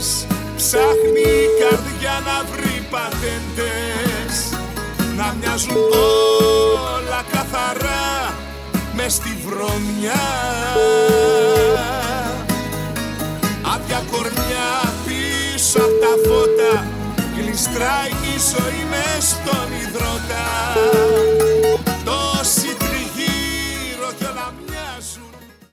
Ψάχνει η καρδιά να βρει πατέντες, να μοιάζουν όλα καθαρά μες στη βρωμιά. Άδεια κορμιά πίσω απ' τα φώτα, γλιστράει η ζωή μες στον υδρότα.